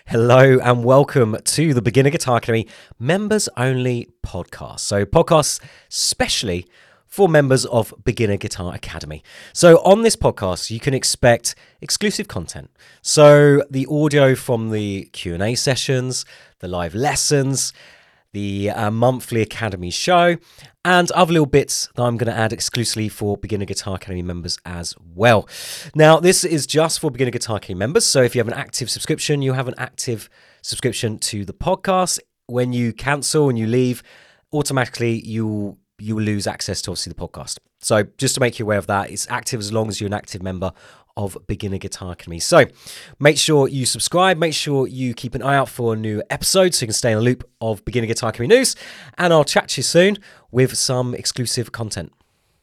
Hello and welcome to the Beginner Guitar Academy members only podcast. So podcasts specially for members of Beginner Guitar Academy. So on this podcast, you can expect exclusive content. So the audio from the Q&A sessions, the live lessons, the monthly Academy show, and other little bits that I'm going to add exclusively for Beginner Guitar Academy members as well. Now, this is just for Beginner Guitar Academy members, so if you have an active subscription, you have an active subscription to the podcast. When you cancel and you leave, automatically you will lose access to, obviously, the podcast. So just to make you aware of that, it's active as long as you're an active member of Beginner Guitar Academy. So make sure you subscribe, make sure you keep an eye out for new episodes so you can stay in the loop of Beginner Guitar Academy news, and I'll chat to you soon with some exclusive content.